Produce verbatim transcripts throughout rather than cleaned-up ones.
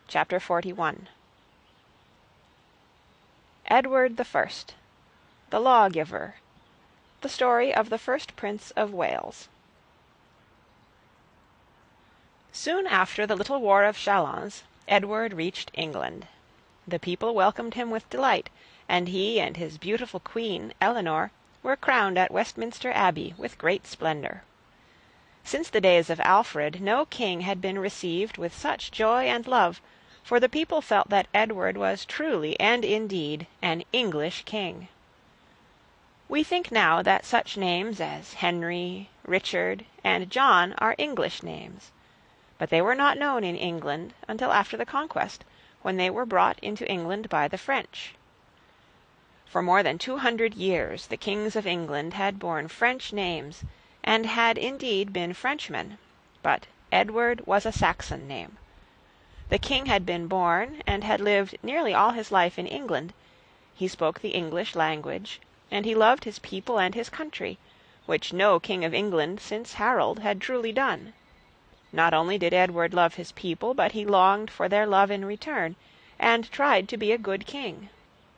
Chapter forty-one. Edward the First, the Lawgiver. The story of the first Prince of Wales. Soon after the little war of Chalons, Edward reached England. The people welcomed him with delight, and he and his beautiful queen, Eleanor, were crowned at Westminster Abbey with great splendor. Since the days of Alfred, no king had been received with such joy and love, for the people felt that Edward was truly and indeed an English king. We think now that such names as Henry, Richard, and John are English names, but they were not known in England until after the Conquest, when they were brought into England by the French. For more than two hundred years the kings of England had borne French names, and had indeed been Frenchmen, but Edward was a Saxon name. The king had been born and had lived nearly all his life in England. He spoke the English language, and he loved his people and his country, which no king of England since Harold had truly done. Not only did Edward love his people, but he longed for their love in return, and tried to be a good king.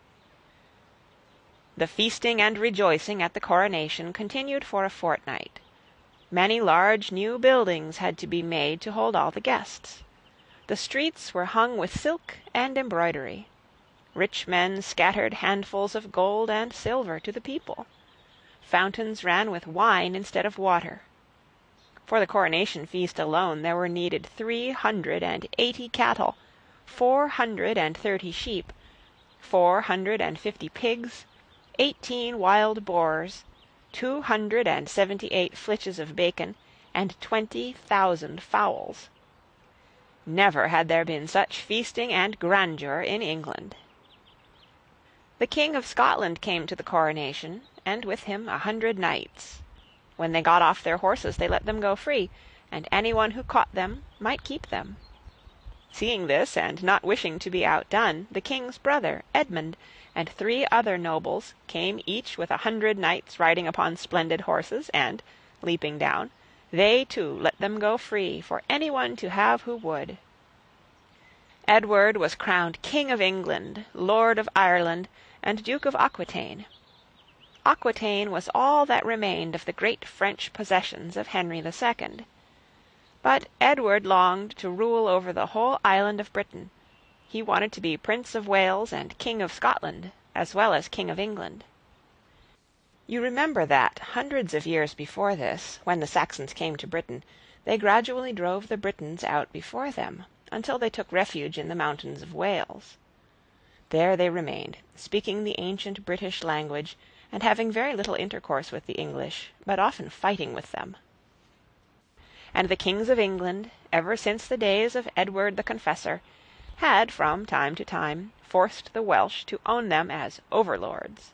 The feasting and rejoicing at the coronation continued for a fortnight. Many large new buildings had to be made to hold all the guests. The streets were hung with silk and embroidery. Rich men scattered handfuls of gold and silver to the people. Fountains ran with wine instead of water. For the coronation feast alone there were needed three hundred and eighty cattle, four hundred and thirty sheep, four hundred and fifty pigs, eighteen wild boars, two hundred and seventy-eight flitches of bacon, and twenty thousand fowls. Never had there been such feasting and grandeur in England. The King of Scotland came to the coronation, and with him a hundred knights. When they got off their horses they let them go free, and anyone who caught them might keep them. Seeing this, and not wishing to be outdone, the king's brother, Edmund, and three other nobles came each with a hundred knights riding upon splendid horses, and, leaping down, they too let them go free for anyone to have who would. Edward was crowned King of England, Lord of Ireland, and Duke of Aquitaine. Aquitaine was all that remained of the great French possessions of Henry the Second. But Edward longed to rule over the whole island of Britain. He wanted to be Prince of Wales and King of Scotland, as well as King of England. You remember that, hundreds of years before this, when the Saxons came to Britain, they gradually drove the Britons out before them, until they took refuge in the mountains of Wales. There they remained, speaking the ancient British language, and having very little intercourse with the English, but often fighting with them. And the kings of England, ever since the days of Edward the Confessor, had from time to time forced the Welsh to own them as overlords.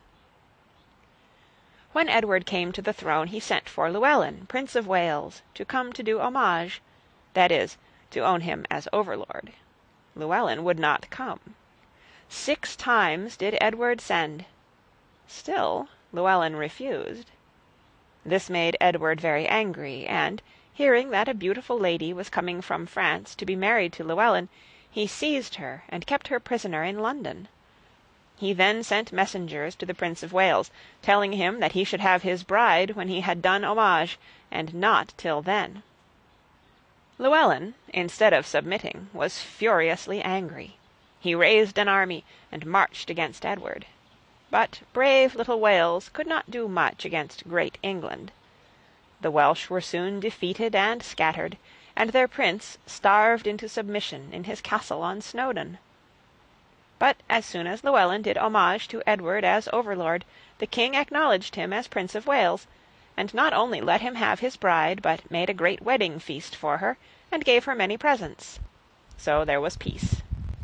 When Edward came to the throne he sent for Llewellyn, Prince of Wales, to come to do homage, that is, to own him as overlord. Llewellyn would not come. Six times did Edward send. Still Llewellyn refused. This made Edward very angry, and, hearing that a beautiful lady was coming from France to be married to Llewellyn, he seized her and kept her prisoner in London. He then sent messengers to the Prince of Wales, telling him that he should have his bride when he had done homage, and not till then. Llewellyn, instead of submitting, was furiously angry. He raised an army and marched against Edward. But brave little Wales could not do much against great England. The Welsh were soon defeated and scattered, and their prince starved into submission in his castle on Snowdon. But as soon as Llewellyn did homage to Edward as overlord, the king acknowledged him as Prince of Wales, and not only let him have his bride, but made a great wedding feast for her, and gave her many presents. So there was peace.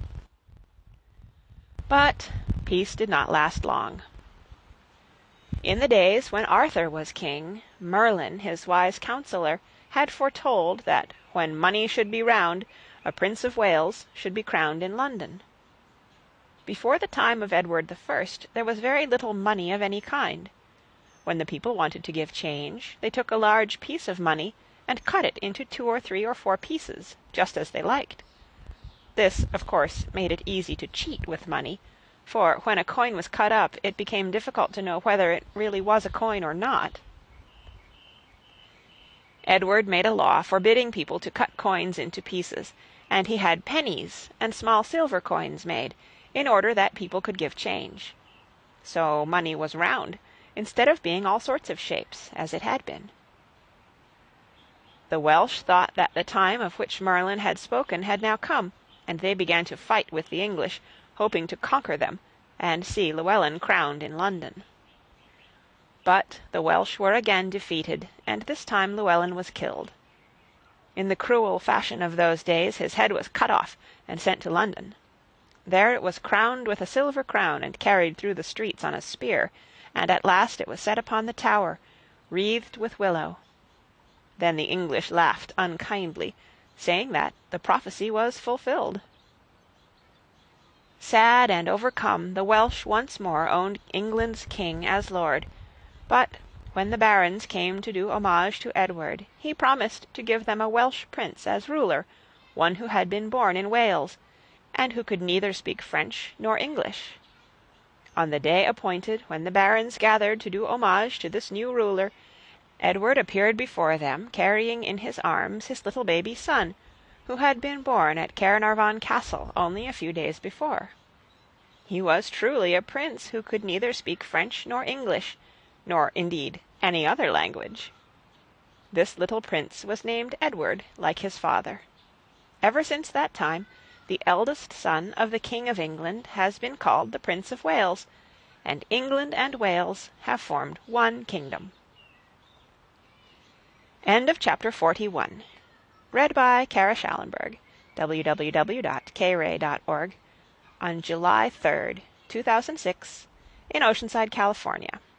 But peace did not last long. In the days when Arthur was king, Merlin, his wise counselor, had foretold that when money should be round, a Prince of Wales should be crowned in London. Before the time of Edward the First, there was very little money of any kind. When the people wanted to give change, they took a large piece of money and cut it into two or three or four pieces, just as they liked. This, of course, made it easy to cheat with money, for when a coin was cut up it became difficult to know whether it really was a coin or not. Edward made a law forbidding people to cut coins into pieces, and he had pennies and small silver coins made, in order that people could give change. So money was round, instead of being all sorts of shapes, as it had been. The Welsh thought that the time of which Merlin had spoken had now come, and they began to fight with the English, hoping to conquer them, and see Llewellyn crowned in London. But the Welsh were again defeated, and this time Llewellyn was killed. In the cruel fashion of those days his head was cut off and sent to London. There it was crowned with a silver crown and carried through the streets on a spear, and at last it was set upon the tower, wreathed with willow. Then the English laughed unkindly, saying that the prophecy was fulfilled. Sad and overcome, the Welsh once more owned England's king as lord, but when the barons came to do homage to Edward, he promised to give them a Welsh prince as ruler, one who had been born in Wales, and who could neither speak French nor English. On the day appointed, when the barons gathered to do homage to this new ruler, Edward appeared before them, carrying in his arms his little baby son, who had been born at Caernarvon Castle only a few days before. He was truly a prince who could neither speak French nor English, nor, indeed, any other language. This little prince was named Edward, like his father. Ever since that time, the eldest son of the King of England has been called the Prince of Wales, and England and Wales have formed one kingdom. End of chapter forty-one. Read by Kara Schallenberg, w w w dot k ray dot org, on July third, two thousand six, in Oceanside, California.